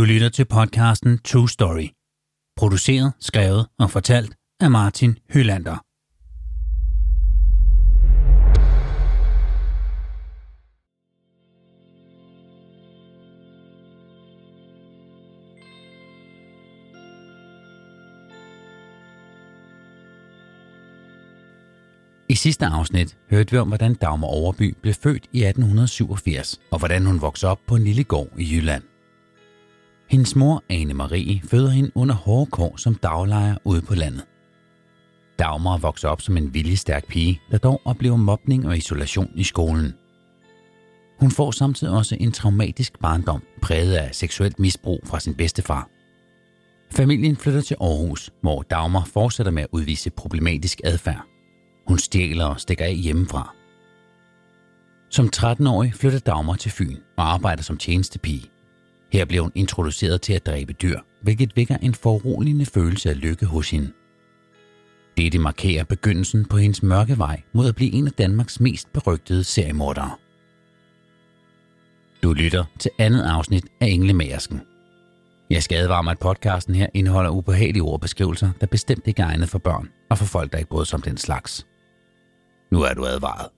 lytter til podcasten True Story. Produceret, skrevet og fortalt af Martin Hylander. I sidste afsnit hørte vi om, hvordan Dagmar Overby blev født i 1887, og hvordan hun voksede op på en lille gård i Jylland. Hendes mor, Ane Marie, føder hende under hårde kår som daglejer ude på landet. Dagmar vokser op som en viljestærk pige, der dog oplever mobning og isolation i skolen. Hun får samtidig også en traumatisk barndom, præget af seksuelt misbrug fra sin bedstefar. Familien flytter til Aarhus, hvor Dagmar fortsætter med at udvise problematisk adfærd. Hun stjæler og stikker af hjemmefra. Som 13-årig flytter Dagmar til Fyn og arbejder som tjenestepige. Her bliver hun introduceret til at dræbe dyr, hvilket vækker en foruroligende følelse af lykke hos hende. Dette markerer begyndelsen på hendes mørke vej mod at blive en af Danmarks mest berygtede seriemordere. Du lytter til andet afsnit af Englemagersken. Jeg skal advare mig, at podcasten her indeholder ubehagelige ordbeskrivelser, der bestemt ikke er egnet for børn og for folk, der ikke bryder sig om den slags. Nu er du advaret.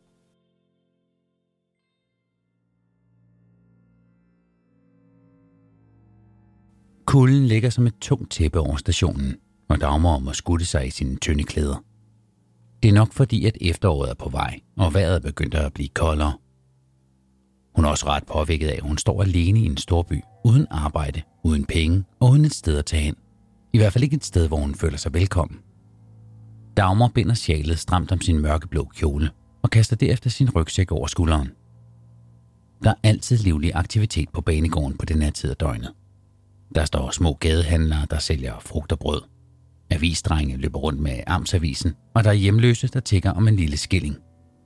Kulden ligger som et tungt tæppe over stationen, og Dagmar må skutte sig i sine tynde klæder. Det er nok fordi, at efteråret er på vej, og vejret er begyndt at blive koldere. Hun er også ret påvirket af, at hun står alene i en storby, uden arbejde, uden penge og uden et sted at tage hen. I hvert fald ikke et sted, hvor hun føler sig velkommen. Dagmar binder sjalet stramt om sin mørkeblå kjole og kaster derefter sin rygsæk over skulderen. Der er altid livlig aktivitet på banegården på den her tid af døgnet. Der står små gadehandlere, der sælger frugt og brød. Avisdrenge løber rundt med amtsavisen, og der er hjemløse, der tigger om en lille skilling.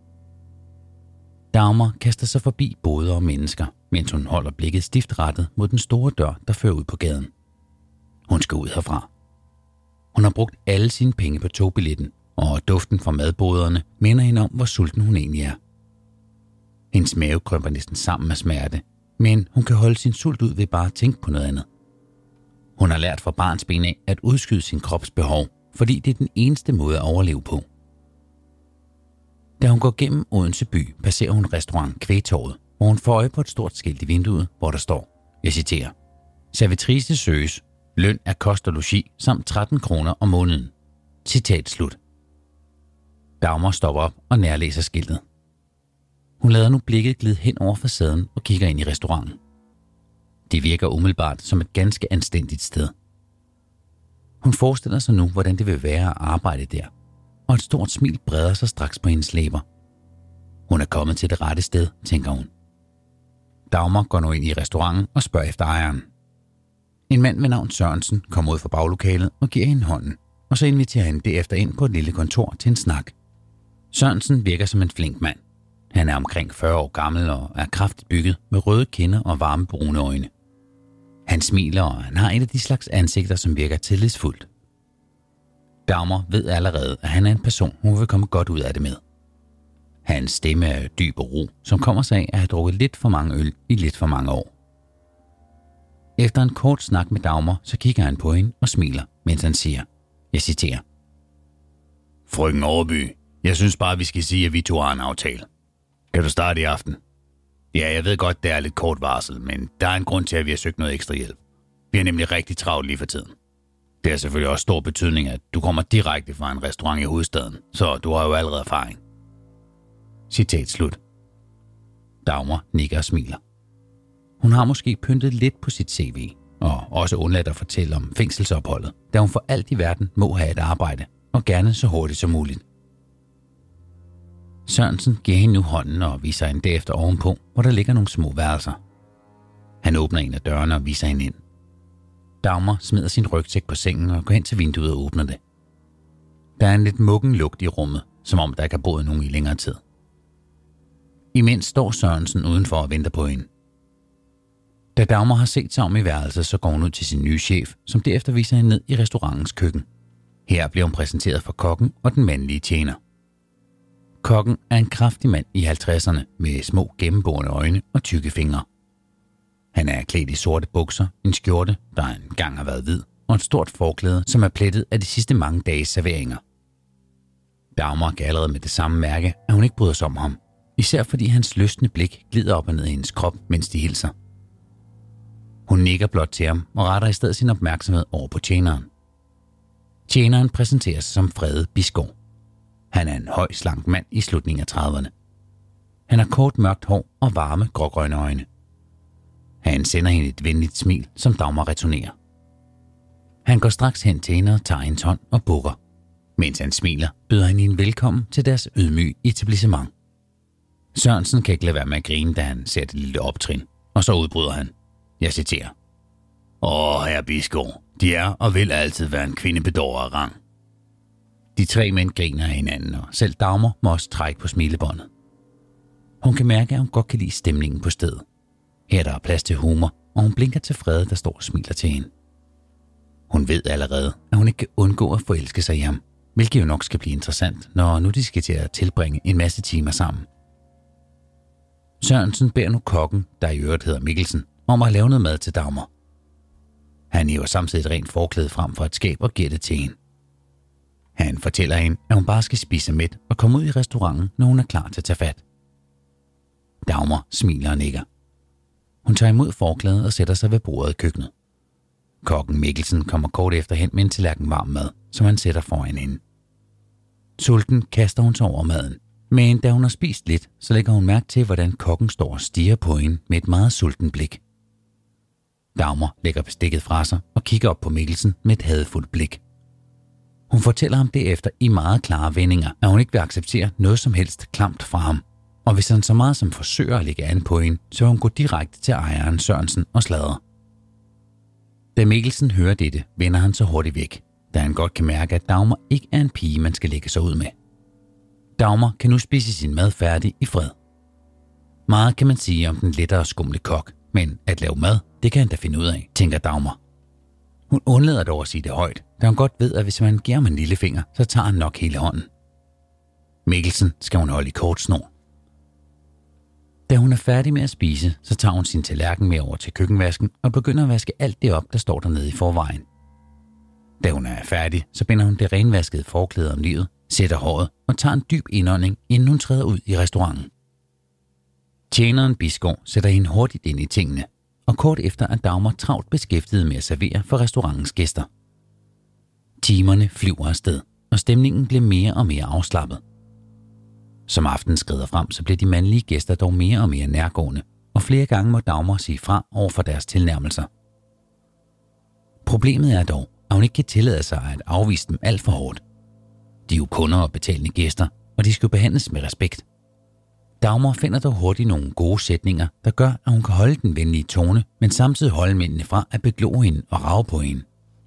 Dagmar kaster sig forbi boder og mennesker, mens hun holder blikket stift rettet mod den store dør, der fører ud på gaden. Hun skal ud herfra. Hun har brugt alle sine penge på togbilletten, og duften fra madboderne minder hende om, hvor sulten hun egentlig er. Hendes mave krymper næsten sammen af smerte, men hun kan holde sin sult ud ved bare at tænke på noget andet. Hun har lært fra barnsben af at udskyde sin krops behov, fordi det er den eneste måde at overleve på. Da hun går gennem Odense by, passerer hun restaurant Kvægtorvet, hvor hun får øje på et stort skilt i vinduet, hvor der står, jeg citerer, servitrice søges, løn er kost og logi samt 13 kroner om måneden. Citat slut. Dagmar stopper op og nærlæser skiltet. Hun lader nu blikket glide hen over facaden og kigger ind i restauranten. Det virker umiddelbart som et ganske anstændigt sted. Hun forestiller sig nu, hvordan det vil være at arbejde der, og et stort smil breder sig straks på hendes læber. Hun er kommet til det rette sted, tænker hun. Dagmar går nu ind i restauranten og spørger efter ejeren. En mand ved navn Sørensen kommer ud fra baglokalet og giver hende hånden, og så inviterer han derefter ind på et lille kontor til en snak. Sørensen virker som en flink mand. Han er omkring 40 år gammel og er kraftigt bygget med røde kinder og varme brune øjne. Han smiler, og han har et af de slags ansigter, som virker tillidsfuldt. Dagmar ved allerede, at han er en person, hun vil komme godt ud af det med. Hans stemme er dyb og ro, som kommer sig af at have drukket lidt for mange øl i lidt for mange år. Efter en kort snak med Dagmar, så kigger han på hende og smiler, mens han siger, jeg citerer, Frøken Overby, jeg synes bare, vi skal sige, at vi to har en aftale. Kan du starte i aften? Ja, jeg ved godt, det er lidt kort varsel, men der er en grund til, at vi har søgt noget ekstra hjælp. Vi er nemlig rigtig travlt lige for tiden. Det har selvfølgelig også stor betydning, at du kommer direkte fra en restaurant i hovedstaden, så du har jo allerede erfaring. Citat slut. Dagmar nikker og smiler. Hun har måske pyntet lidt på sit CV, og også undladt at fortælle om fængselsopholdet, da hun for alt i verden må have et arbejde, og gerne så hurtigt som muligt. Sørensen giver hende nu hånden og viser hende derefter ovenpå, hvor der ligger nogle små værelser. Han åbner en af dørene og viser hende ind. Dagmar smider sin rygsæk på sengen og går hen til vinduet og åbner det. Der er en lidt muggen lugt i rummet, som om der ikke har boet nogen i længere tid. Imens står Sørensen udenfor og venter på hende. Da Dagmar har set sig om i værelset, så går hun ud til sin nye chef, som derefter viser hende ned i restaurantens køkken. Her bliver hun præsenteret for kokken og den mandlige tjener. Kokken er en kraftig mand i 50'erne med små gennemborende øjne og tykke fingre. Han er klædt i sorte bukser, en skjorte, der engang har været hvid, og et stort forklæde, som er plettet af de sidste mange dages serveringer. Dagmar kan allerede med det samme mærke, at hun ikke bryder sig om ham, især fordi hans lystne blik glider op og ned i hendes krop, mens de hilser. Hun nikker blot til ham og retter i stedet sin opmærksomhed over på tjeneren. Tjeneren præsenterer sig som Frede Bisgaard. Han er en høj, slank mand i slutningen af 30'erne. Han har kort mørkt hår og varme, grågrønne øjne. Han sender hende et venligt smil, som Dagmar returnerer. Han går straks hen til hende og tager hendes hånd og bukker. Mens han smiler, byder han hende velkommen til deres ydmyge etablissement. Sørensen kan ikke lade være med at grine, da han ser det lille optrin, og så udbryder han. Jeg citerer. Herre Bisgaard, de er og vil altid være en kvindebedårer af rang. De 3 mænd griner af hinanden, og selv Dagmar må også trække på smilebåndet. Hun kan mærke, at hun godt kan lide stemningen på stedet. Her der er plads til humor, og hun blinker til Frede, der står og smiler til hende. Hun ved allerede, at hun ikke kan undgå at forelske sig i ham, hvilket jo nok skal blive interessant, når nu de skal til at tilbringe en masse timer sammen. Sørensen beder nu kokken, der i øvrigt hedder Mikkelsen, om at lave noget mad til Dagmar. Han hiver samtidig et rent forklæde frem fra et skab og giver det til hende. Han fortæller hende, at hun bare skal spise mæt og komme ud i restauranten, når hun er klar til at tage fat. Dagmar smiler og nikker. Hun tager imod forklædet og sætter sig ved bordet i køkkenet. Kokken Mikkelsen kommer kort efter hen med en tallerken varm mad, som han sætter foran hende. Sulten kaster hun sig over maden, men da hun har spist lidt, så lægger hun mærke til, hvordan kokken står og stirrer på hende med et meget sulten blik. Dagmar lægger bestikket fra sig og kigger op på Mikkelsen med et hadefuldt blik. Hun fortæller ham derefter i meget klare vendinger, at hun ikke vil acceptere noget som helst klamt fra ham, og hvis han så meget som forsøger at lægge an på hende, så vil hun gå direkte til ejeren Sørensen og sladre. Da Mikkelsen hører dette, vender han så hurtigt væk, da han godt kan mærke, at Dagmar ikke er en pige, man skal lægge sig ud med. Dagmar kan nu spise sin mad færdig i fred. Meget kan man sige om den lettere skumle kok, men at lave mad, det kan han da finde ud af, tænker Dagmar. Hun undlader dog at sige det højt, da hun godt ved, at hvis man giver ham en lille finger, så tager han nok hele hånden. Mikkelsen skal hun holde i kort snor. Da hun er færdig med at spise, så tager hun sin tallerken med over til køkkenvasken og begynder at vaske alt det op, der står dernede i forvejen. Da hun er færdig, så binder hun det renvaskede forklæde om livet, sætter håret og tager en dyb indånding, inden hun træder ud i restauranten. Tjeneren Bisgaard sætter hende hurtigt ind i tingene, og kort efter er Dagmar travlt beskæftiget med at servere for restaurantens gæster. Timerne flyver afsted, og stemningen bliver mere og mere afslappet. Som aftenen skrider frem, så bliver de mandlige gæster dog mere og mere nærgående, og flere gange må Dagmar sige fra over for deres tilnærmelser. Problemet er dog, at hun ikke kan tillade sig at afvise dem alt for hårdt. De er jo kunder og betalende gæster, og de skal jo behandles med respekt. Dagmar finder dog hurtigt nogle gode sætninger, der gør, at hun kan holde den venlige tone, men samtidig holde mændene fra at beglo hende og rage på hende.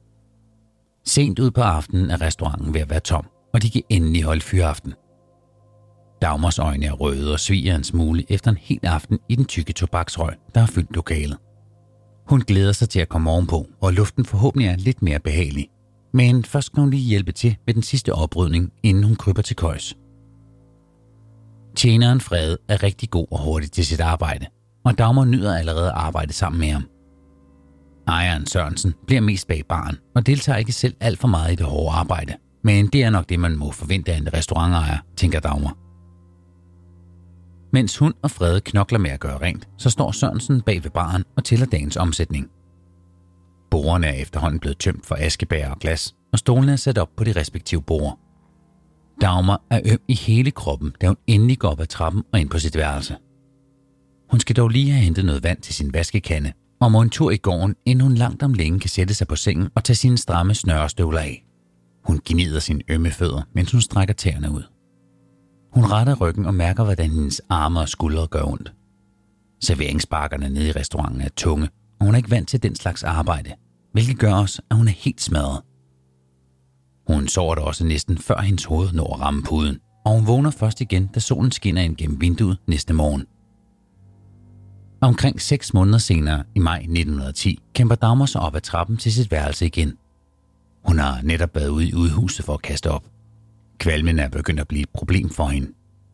Sent ud på aftenen er restauranten ved at være tom, og de kan endelig holde fyraften. Dagmars øjne er røde og sviger en smule efter en hel aften i den tykke tobaksrøg, der har fyldt lokalet. Hun glæder sig til at komme ovenpå, og luften forhåbentlig er lidt mere behagelig. Men først skal hun lige hjælpe til med den sidste oprydning, inden hun kryber til køjs. Tjeneren Frede er rigtig god og hurtig til sit arbejde, og Dagmar nyder allerede at arbejde sammen med ham. Ejeren Sørensen bliver mest bag baren og deltager ikke selv alt for meget i det hårde arbejde, men det er nok det, man må forvente af en restaurantejer, tænker Dagmar. Mens hun og Frede knokler med at gøre rent, så står Sørensen bag ved baren og tæller dagens omsætning. Bordene er efterhånden blevet tømt for askebær og glas, og stolene er sat op på de respektive borde. Dagmar er øm i hele kroppen, da hun endelig går op ad trappen og ind på sit værelse. Hun skal dog lige have hentet noget vand til sin vaskekande, og må en tur i gården, inden hun langt om længe kan sætte sig på sengen og tage sine stramme snørestøvler af. Hun gnider sine ømme fødder, mens hun strækker tæerne ud. Hun retter ryggen og mærker, hvordan hendes arme og skuldre gør ondt. Serveringsbakkerne nede i restauranten er tunge, og hun er ikke vant til den slags arbejde, hvilket gør også, at hun er helt smadret. Hun sover da også næsten før hendes hoved når at ramme puden, og hun vågner først igen, da solen skinner ind gennem vinduet næste morgen. Omkring 6 måneder senere, i maj 1910, kæmper Dagmar sig op ad trappen til sit værelse igen. Hun har netop været ude i udhuset for at kaste op. Kvalmen er begyndt at blive et problem for hende.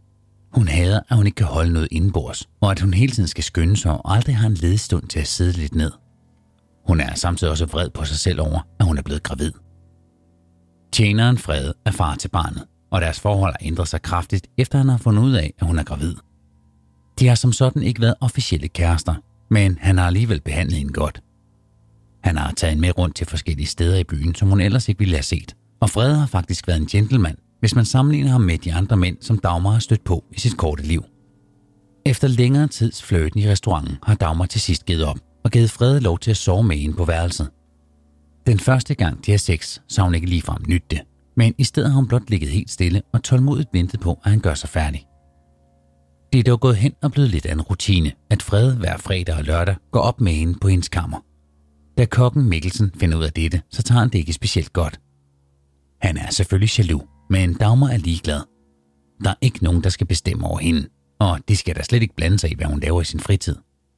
Hun hader, at hun ikke kan holde noget indenbords, og at hun hele tiden skal skynde sig og aldrig har en ledig stund til at sidde lidt ned. Hun er samtidig også vred på sig selv over, at hun er blevet gravid. Tjeneren Frede er far til barnet, og deres forhold har ændret sig kraftigt, efter han har fundet ud af, at hun er gravid. De har som sådan ikke været officielle kærester, men han har alligevel behandlet hende godt. Han har taget hende med rundt til forskellige steder i byen, som hun ellers ikke ville have set, og Frede har faktisk været en gentleman, hvis man sammenligner ham med de andre mænd, som Dagmar har stødt på i sit korte liv. Efter længere tids flirten i restauranten har Dagmar til sidst givet op og givet Frede lov til at sove med hende på værelset. Den første gang de har sex, så har hun ikke ligefrem nydt det, men i stedet har hun blot ligget helt stille og tålmodigt ventet på, at han gør sig færdig. Det er dog gået hen og blevet lidt af en rutine, at Frede hver fredag og lørdag går op med hende på hendes kammer. Da kokken Mikkelsen finder ud af dette, så tager han det ikke specielt godt. Han er selvfølgelig jaloux, men Dagmar er ligeglad. Der er ikke nogen, der skal bestemme over hende, og de skal da slet ikke blande sig i, hvad hun laver i sin fritid.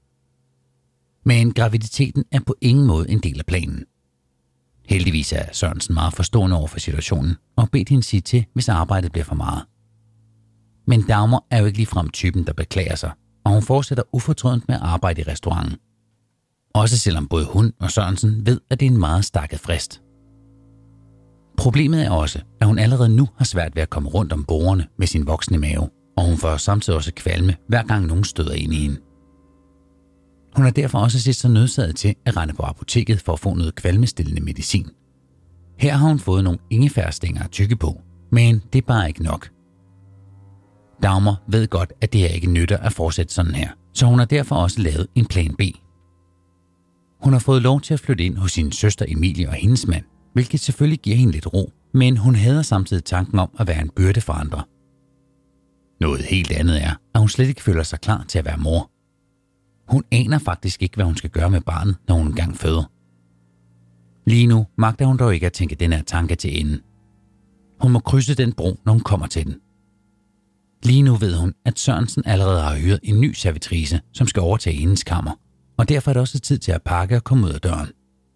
Men graviditeten er på ingen måde en del af planen. Heldigvis er Sørensen meget forstående over for situationen og bedt hende sige til, hvis arbejdet bliver for meget. Men Dagmar er jo ikke ligefrem typen, der beklager sig, og hun fortsætter ufortrødent med at arbejde i restauranten. Også selvom både hun og Sørensen ved, at det er en meget stakket frist. Problemet er også, at hun allerede nu har svært ved at komme rundt om bordene med sin voksne mave, og hun får samtidig også kvalme, hver gang nogen støder ind i hende. Hun har derfor også set sig nødsaget til at rende på apoteket for at få noget kvalmestillende medicin. Her har hun fået nogle ingefærstænger at tygge på, men det er bare ikke nok. Dagmar ved godt, at det her ikke nytter at fortsætte sådan her, så hun har derfor også lavet en plan B. Hun har fået lov til at flytte ind hos sin søster Emilie og hendes mand, hvilket selvfølgelig giver hende lidt ro, men hun hader samtidig tanken om at være en byrde for andre. Noget helt andet er, at hun slet ikke føler sig klar til at være mor. Hun aner faktisk ikke, hvad hun skal gøre med barnet, når hun engang føder. Lige nu magter hun dog ikke at tænke den her tanke til ende. Hun må krydse den bro, når hun kommer til den. Lige nu ved hun, at Sørensen allerede har hyret en ny servitrice, som skal overtage hendes kammer, og derfor er det også tid til at pakke og komme ud af døren.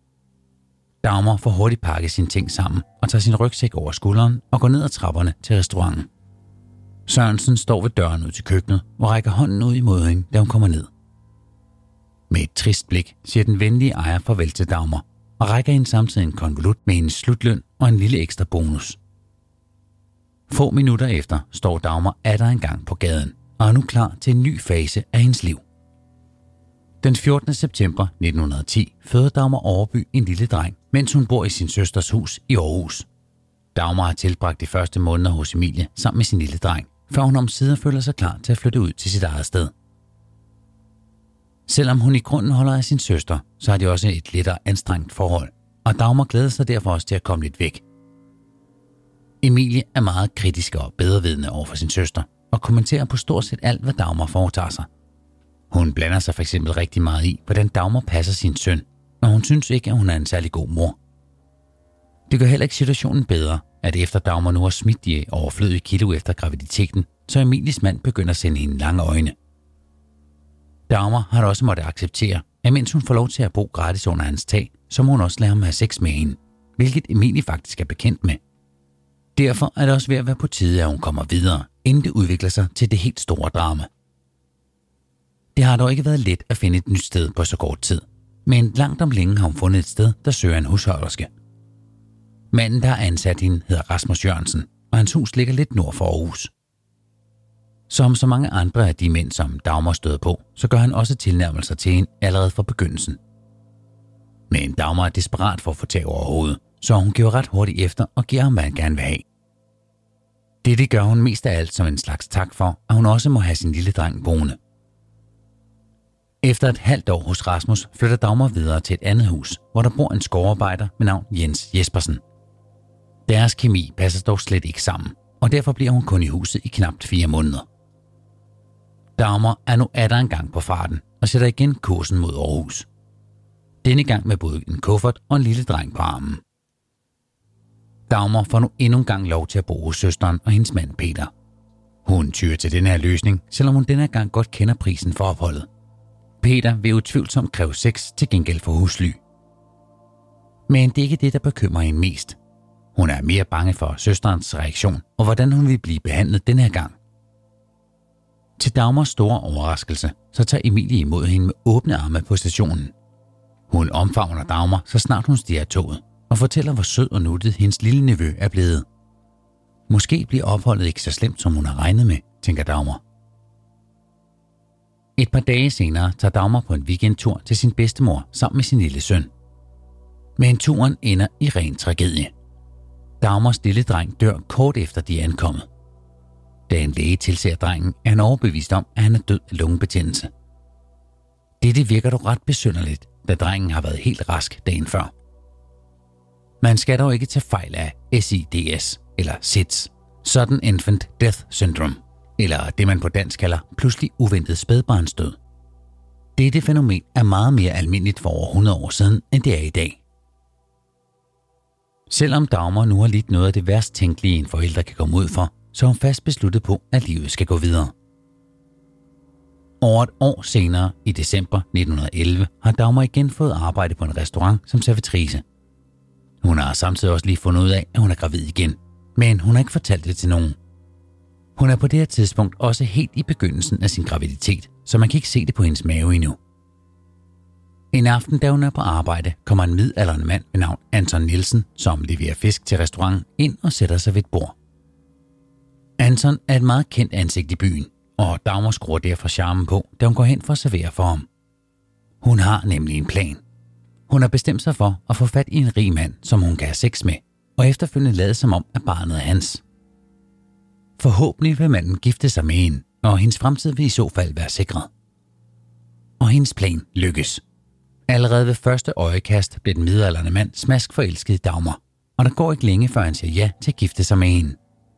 Dagmar får hurtigt pakket sine ting sammen og tager sin rygsæk over skulderen og går ned ad trapperne til restauranten. Sørensen står ved døren ud til køkkenet og rækker hånden ud imod hende, da hun kommer ned. Med et trist blik siger den venlige ejer farvel til Dagmar og rækker hende samtidig en konvolut med hendes slutløn og en lille ekstra bonus. Få minutter efter står Dagmar atter engang på gaden og er nu klar til en ny fase af hendes liv. Den 14. september 1910 føder Dagmar Overby en lille dreng, mens hun bor i sin søsters hus i Aarhus. Dagmar har tilbragt de første måneder hos Emilie sammen med sin lille dreng, før hun omsider føler sig klar til at flytte ud til sit eget sted. Selvom hun i grunden holder af sin søster, så har de også et lidt anstrengt forhold, og Dagmar glæder sig derfor også til at komme lidt væk. Emilie er meget kritisk og bedrevidende over for sin søster, og kommenterer på stort set alt, hvad Dagmar foretager sig. Hun blander sig f.eks. rigtig meget i, hvordan Dagmar passer sin søn, og hun synes ikke, at hun er en særlig god mor. Det gør heller ikke situationen bedre, at efter Dagmar nu har smidt de overflødige kilo efter graviditeten, så Emilies mand begynder at sende hende lange øjne. Dagmar har da også måttet acceptere, at mens hun får lov til at bo gratis under hans tag, så må hun også lade ham have sex med hende, hvilket Emilie faktisk er bekendt med. Derfor er det også ved at være på tide, at hun kommer videre, inden det udvikler sig til det helt store drama. Det har dog ikke været let at finde et nyt sted på så kort tid, men langt om længe har hun fundet et sted, der søger en husholderske. Manden, der har ansat hende, hedder Rasmus Jørgensen, og hans hus ligger lidt nord for Aarhus. Som så mange andre af de mænd, som Dagmar støder på, så gør han også tilnærmelser til hende allerede fra begyndelsen. Men Dagmar er desperat for at få tag over hovedet, så hun giver ret hurtigt efter og giver ham, hvad han gerne vil have. Det gør hun mest af alt som en slags tak for, at hun også må have sin lille dreng boende. Efter et halvt år hos Rasmus flytter Dagmar videre til et andet hus, hvor der bor en skovarbejder med navn Jens Jespersen. Deres kemi passer dog slet ikke sammen, og derfor bliver hun kun i huset i knap 4 måneder. Dagmar er nu atter en gang på farten og sætter igen kursen mod Aarhus. Denne gang med både en kuffert og en lille dreng på armen. Dagmar får nu endnu en gang lov til at bo hos søsteren og hendes mand Peter. Hun tyrer til denne her løsning, selvom hun denne gang godt kender prisen for opholdet. Peter vil utvivlsomt kræve sex til gengæld for husly. Men det er ikke det, der bekymrer hende mest. Hun er mere bange for søsterens reaktion og hvordan hun vil blive behandlet denne her gang. Til Dagmars store overraskelse, så tager Emilie imod hende med åbne arme på stationen. Hun omfavner Dagmar, så snart hun stiger toget, og fortæller, hvor sød og nuttet hendes lille nevø er blevet. Måske bliver opholdet ikke så slemt, som hun har regnet med, tænker Dagmar. Et par dage senere tager Dagmar på en weekendtur til sin bedstemor sammen med sin lille søn. Men turen ender i ren tragedie. Dagmars lille dreng dør kort efter de er ankommet. Da en læge tilser drengen, er han overbevist om, at han er død af lungebetændelse. Dette virker dog ret besynderligt, da drengen har været helt rask dagen før. Man skal dog ikke tage fejl af SIDS eller SIDS, Sudden Infant Death Syndrome, eller det man på dansk kalder pludselig uventet spædbarnsdød. Dette fænomen er meget mere almindeligt for over 100 år siden, end det er i dag. Selvom Dagmar nu har lidt noget af det værst tænkelige, en forælder kan komme ud for, så er hun fast besluttet på, at livet skal gå videre. Over et år senere, i december 1911, har Dagmar igen fået arbejde på en restaurant som servitrice. Hun har samtidig også lige fundet ud af, at hun er gravid igen, men hun har ikke fortalt det til nogen. Hun er på det her tidspunkt også helt i begyndelsen af sin graviditet, så man kan ikke se det på hendes mave endnu. En aften, da hun er på arbejde, kommer en midaldrende mand ved navn Anton Nielsen, som leverer fisk til restauranten, ind og sætter sig ved et bord. Anton er et meget kendt ansigt i byen, og Dagmar skruer derfor charmen på, da hun går hen for at servere for ham. Hun har nemlig en plan. Hun har bestemt sig for at få fat i en rig mand, som hun kan have sex med, og efterfølgende lade som om, at barnet er hans. Forhåbentlig vil manden gifte sig med hende, og hendes fremtid vil i så fald være sikret. Og hendes plan lykkes. Allerede ved første øjekast bliver den midaldrende mand smask forelsket i Dagmar, og der går ikke længe, før han siger ja til at gifte sig med hende.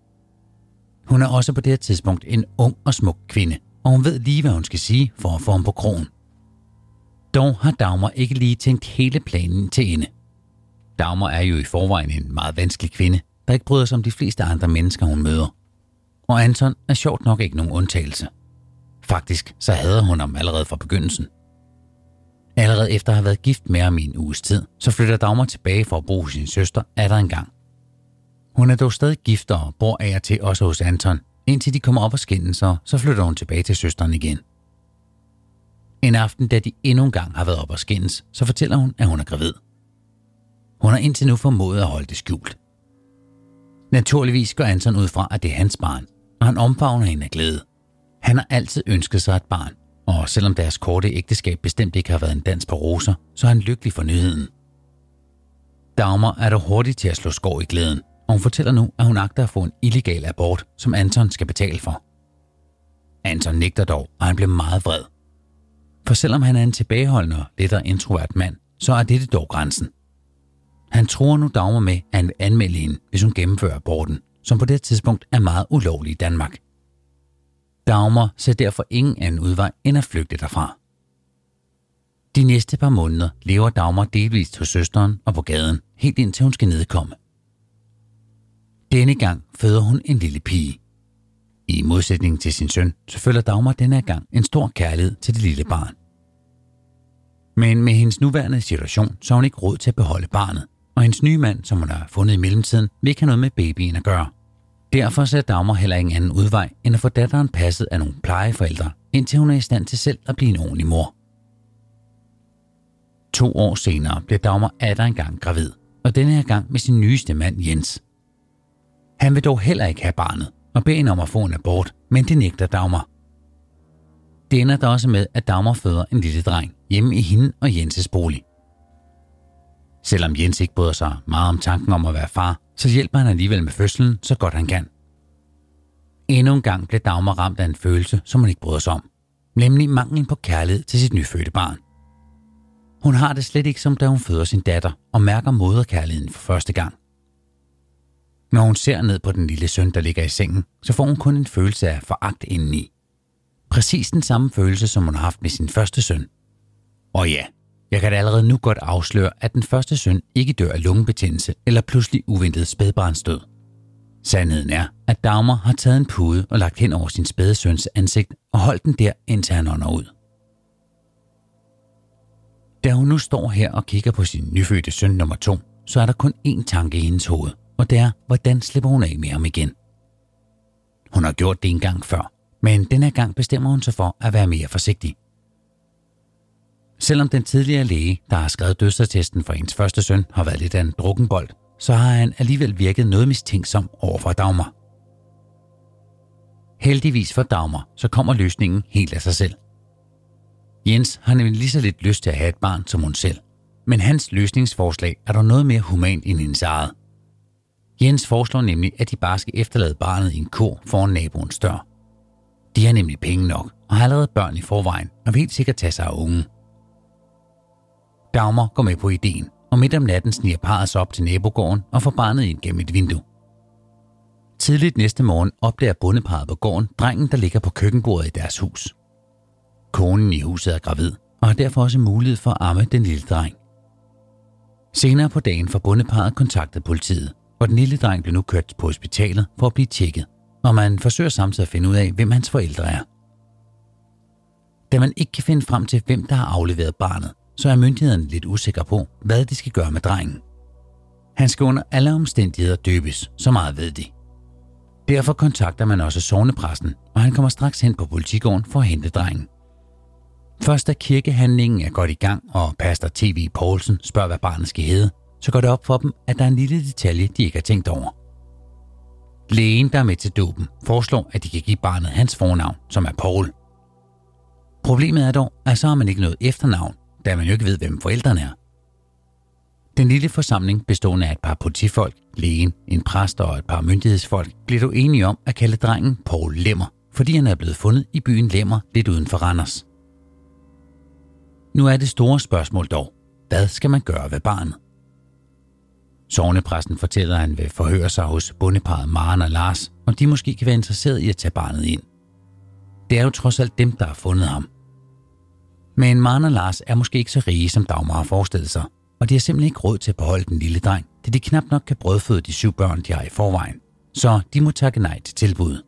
Hun er også på det her tidspunkt en ung og smuk kvinde, og hun ved lige, hvad hun skal sige for at få ham på krogen. Dog har Dagmar ikke lige tænkt hele planen til ende. Dagmar er jo i forvejen en meget vanskelig kvinde, der ikke bryder sig om de fleste andre mennesker, hun møder. Og Anton er sjovt nok ikke nogen undtagelse. Faktisk så hader hun ham allerede fra begyndelsen. Allerede efter at have været gift med ham i en uges tid, så flytter Dagmar tilbage for at bo hos sin søster atter en gang. Hun er dog stadig gift og bor af og til også hos Anton, indtil de kommer op og skændes, så flytter hun tilbage til søsteren igen. En aften, da de endnu en gang har været op og skændes, så fortæller hun, at hun er gravid. Hun har indtil nu formået at holde det skjult. Naturligvis går Anton ud fra, at det er hans barn, og han omfavner hende af glæde. Han har altid ønsket sig et barn, og selvom deres korte ægteskab bestemt ikke har været en dans på roser, så er han lykkelig for nyheden. Dagmar er dog hurtigt til at slå skår i glæden, og hun fortæller nu, at hun agter at få en illegal abort, som Anton skal betale for. Anton nægter dog, og han bliver meget vred. For selvom han er en tilbageholdende og lettere introvert mand, så er dette dog grænsen. Han tror nu Dagmar med, at han vil anmelde hende, hvis hun gennemfører aborten, som på det tidspunkt er meget ulovlig i Danmark. Dagmar ser derfor ingen anden udvej end at flygte derfra. De næste par måneder lever Dagmar delvist hos søsteren og på gaden, helt indtil hun skal nedkomme. Denne gang føder hun en lille pige. I modsætning til sin søn, så føler Dagmar denne gang en stor kærlighed til det lille barn. Men med hendes nuværende situation, så har hun ikke råd til at beholde barnet, og hendes nye mand, som hun har fundet i mellemtiden, vil ikke have noget med babyen at gøre. Derfor ser Dagmar heller ingen anden udvej, end at få datteren passet af nogle plejeforældre, indtil hun er i stand til selv at blive en ordentlig mor. 2 år senere bliver Dagmar atter engang gravid, og denne her gang med sin nyeste mand Jens. Han vil dog heller ikke have barnet, og beder hende om at få en abort, men det nægter Dagmar. Det ender der også med, at Dagmar føder en lille dreng hjemme i hende og Jenses bolig. Selvom Jens ikke bryder sig meget om tanken om at være far, så hjælper han alligevel med fødslen, så godt han kan. Endnu en gang bliver Dagmar ramt af en følelse, som hun ikke bryder sig om, nemlig manglen på kærlighed til sit nyfødte barn. Hun har det slet ikke som da hun føder sin datter og mærker moderkærligheden for første gang. Når hun ser ned på den lille søn, der ligger i sengen, så får hun kun en følelse af foragt indeni. Præcis den samme følelse, som hun har haft med sin første søn. Og ja, jeg kan da allerede nu godt afsløre, at den første søn ikke dør af lungebetændelse eller pludselig uventet spædbarnsdød. Sandheden er, at Dagmar har taget en pude og lagt hen over sin spædesøns ansigt og holdt den der, indtil han ånder ud. Da hun nu står her og kigger på sin nyfødte søn nummer 2, så er der kun én tanke i hendes hoved, og det er, hvordan slipper hun af med ham igen. Hun har gjort det en gang før, Men denne gang bestemmer hun sig for at være mere forsigtig. Selvom den tidligere læge, der har skrevet dødsattesten for hendes første søn, har været lidt af en drukkenbold, så har han alligevel virket noget mistænksom over for Dagmar. Heldigvis for Dagmar, så kommer løsningen helt af sig selv. Jens har nemlig lige så lidt lyst til at have et barn som hun selv, men hans løsningsforslag er dog noget mere humant end hendes eget. Jens foreslår nemlig, at de bare skal efterlade barnet i en kurv foran naboens dør. De har nemlig penge nok og har allerede børn i forvejen og vil helt sikkert tage sig af ungen. Dagmar går med på ideen, og midt om natten sniger parret sig op til nabogården og får barnet ind gennem et vindue. Tidligt næste morgen opdager bondeparret på gården drengen, der ligger på køkkenbordet i deres hus. Konen i huset er gravid og har derfor også mulighed for at amme den lille dreng. Senere på dagen får bondeparret kontaktet politiet, og den lille dreng bliver nu kørt på hospitalet for at blive tjekket, og man forsøger samtidig at finde ud af, hvem hans forældre er. Da man ikke kan finde frem til, hvem der har afleveret barnet, så er myndighederne lidt usikre på, hvad de skal gøre med drengen. Han skal under alle omstændigheder døbes, så meget ved de. Derfor kontakter man også sognepræsten, og han kommer straks hen på politigården for at hente drengen. Først da kirkehandlingen er godt i gang, og pastor T.V. Poulsen spørger, hvad barnet skal hedde, så går det op for dem, at der er en lille detalje, de ikke har tænkt over. Lægen, der er med til dåben, foreslår, at de kan give barnet hans fornavn, som er Paul. Problemet er dog, at så har man ikke noget efternavn, da man jo ikke ved, hvem forældrene er. Den lille forsamling, bestående af et par politifolk, lægen, en præst og et par myndighedsfolk, bliver dog enige om at kalde drengen Paul Lemmer, fordi han er blevet fundet i byen Lemmer lidt uden for Randers. Nu er det store spørgsmål dog, hvad skal man gøre ved barnet? Sognepræsten fortæller, at han vil forhøre sig hos bondeparret Maren og Lars, om de måske kan være interesseret i at tage barnet ind. Det er jo trods alt dem, der har fundet ham. Men Maren og Lars er måske ikke så rige, som Dagmar har forestillet sig, og de har simpelthen ikke råd til at beholde den lille dreng, da de knap nok kan brødføde de 7 børn, de har i forvejen, så de må takke nej til tilbuddet.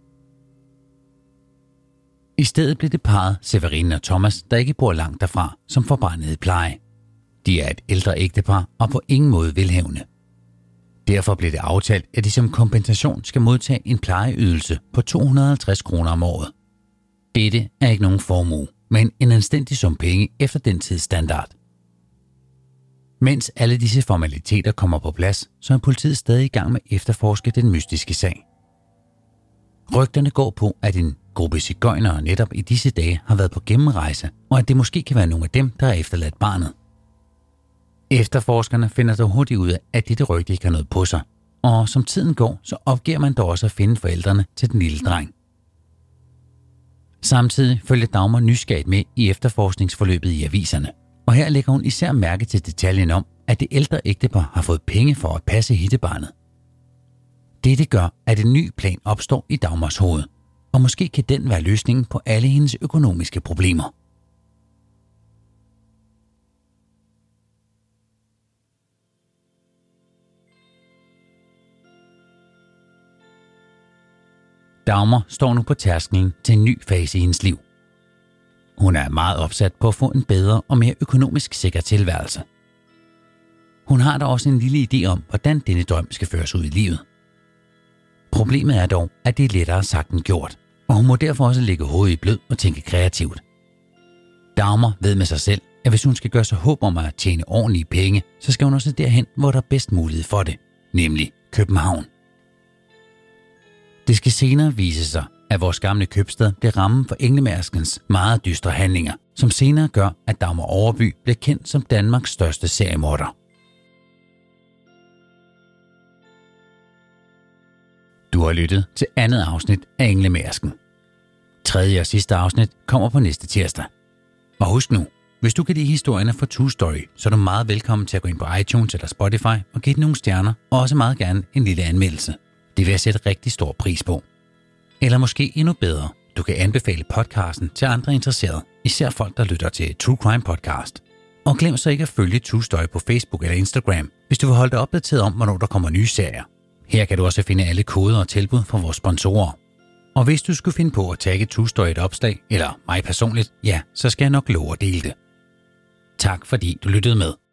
I stedet blev det parret Severine og Thomas, der ikke bor langt derfra, som får barnet i pleje. De er et ældre ægtepar og på ingen måde velhavende. Derfor blev det aftalt, at de som kompensation skal modtage en plejeydelse på 250 kroner om året. Dette er ikke nogen formue, men en anstændig sum penge efter den tids standard. Mens alle disse formaliteter kommer på plads, så er politiet stadig i gang med at efterforske den mystiske sag. Rygterne går på, at en gruppe sigøjnere netop i disse dage har været på gennemrejse, og at det måske kan være nogle af dem, der har efterladt barnet. Efterforskerne finder dog hurtigt ud af, at dette rygte ikke har noget på sig, og som tiden går, så opgiver man dog også at finde forældrene til den lille dreng. Samtidig følger Dagmar nysgerrigt med i efterforskningsforløbet i aviserne, og her lægger hun især mærke til detaljen om, at det ældre ægtepar har fået penge for at passe hittebarnet. Dette gør, at en ny plan opstår i Dagmars hoved, og måske kan den være løsningen på alle hendes økonomiske problemer. Dagmar står nu på tærsklen til en ny fase i hendes liv. Hun er meget opsat på at få en bedre og mere økonomisk sikker tilværelse. Hun har da også en lille idé om, hvordan denne drøm skal føres ud i livet. Problemet er dog, at det er lettere sagt end gjort, og hun må derfor også lægge hovedet i blød og tænke kreativt. Dagmar ved med sig selv, at hvis hun skal gøre sig håb om at tjene ordentlige penge, så skal hun også derhen, hvor der er bedst mulighed for det, nemlig København. Det skal senere vise sig, at vores gamle købstad bliver rammen for Englemærskens meget dystre handlinger, som senere gør, at Dagmar Overby bliver kendt som Danmarks største seriemorder. Du har lyttet til andet afsnit af Englemærsken. Tredje og sidste afsnit kommer på næste tirsdag. Og husk nu, hvis du kan lide historierne fra True Story, så er du meget velkommen til at gå ind på iTunes eller Spotify og give den nogle stjerner, og også meget gerne en lille anmeldelse. Det vil jeg sætte rigtig stor pris på. Eller måske endnu bedre, du kan anbefale podcasten til andre interesserede, især folk, der lytter til True Crime Podcast. Og glem så ikke at følge True Story på Facebook eller Instagram, hvis du vil holde dig opdateret om, hvornår der kommer nye serier. Her kan du også finde alle koder og tilbud fra vores sponsorer. Og hvis du skulle finde på at tagge True Story et opslag, eller mig personligt, ja, så skal jeg nok love at dele det. Tak fordi du lyttede med.